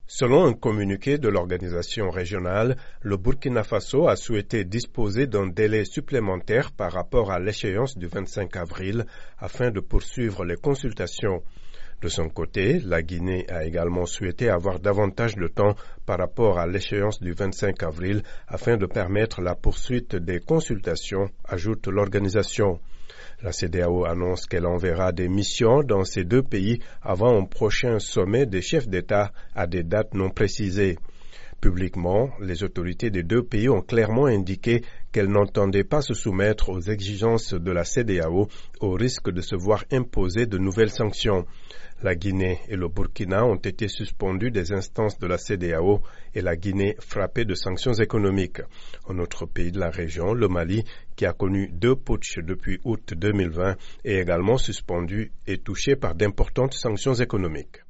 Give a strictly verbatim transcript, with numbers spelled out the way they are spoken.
Selon un communiqué de l'organisation régionale, le Burkina Faso a souhaité disposer d'un délai supplémentaire par rapport à l'échéance du vingt-cinq avril afin de poursuivre les consultations. De son côté, la Guinée a également souhaité avoir davantage de temps par rapport à l'échéance du vingt-cinq avril afin de permettre la poursuite des consultations, ajoute l'organisation. La CEDEAO annonce qu'elle enverra des missions dans ces deux pays avant un prochain sommet des chefs d'État à des dates non précisées. Publiquement, les autorités des deux pays ont clairement indiqué qu'elles n'entendaient pas se soumettre aux exigences de la CEDEAO au risque de se voir imposer de nouvelles sanctions. La Guinée et le Burkina ont été suspendus des instances de la CEDEAO et la Guinée frappée de sanctions économiques. Un autre pays de la région, le Mali, qui a connu deux putschs depuis août deux mille vingt, est également suspendu et touché par d'importantes sanctions économiques.